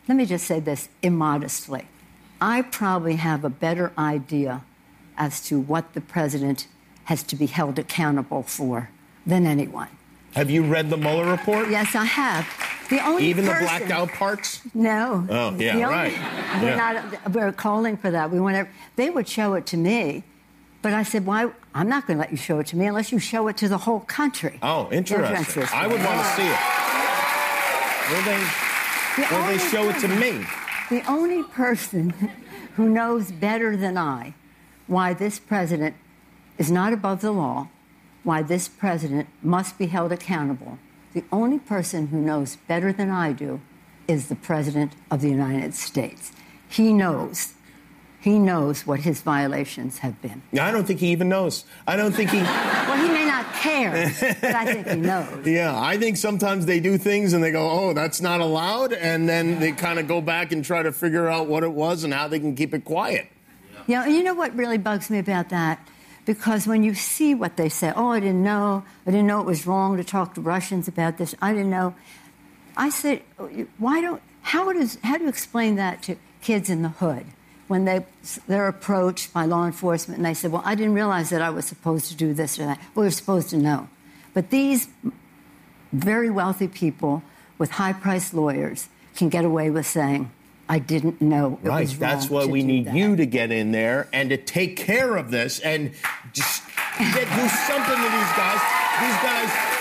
let me just say this immodestly. I probably have a better idea as to what the president has to be held accountable for than anyone. Have you read the Mueller report? Yes, I have. The blacked out parts? No. Oh, yeah, right. We're calling for that. They would show it to me, but I said, why? I'm not going to let you show it to me unless you show it to the whole country. Oh, interesting. I would want to see it. Will they show it to me? The only person who knows better than I why this president is not above the law, why this president must be held accountable, the only person who knows better than I do is the President of the United States. He knows what his violations have been. I don't think he even knows. I don't think he... Well, he may not care, but I think he knows. Yeah, I think sometimes they do things and they go, oh, that's not allowed, and then they kind of go back and try to figure out what it was and how they can keep it quiet. Yeah, and you know what really bugs me about that? Because when you see what they say, oh, I didn't know it was wrong to talk to Russians about this, I didn't know. I said, how do you explain that to kids in the hood when they're approached by law enforcement and they say, well, I didn't realize that I was supposed to do this or that. Well, you're supposed to know. But these very wealthy people with high-priced lawyers can get away with saying, I didn't know it was wrong. That's why we need you to get in there and to take care of this and just do something to these guys. These guys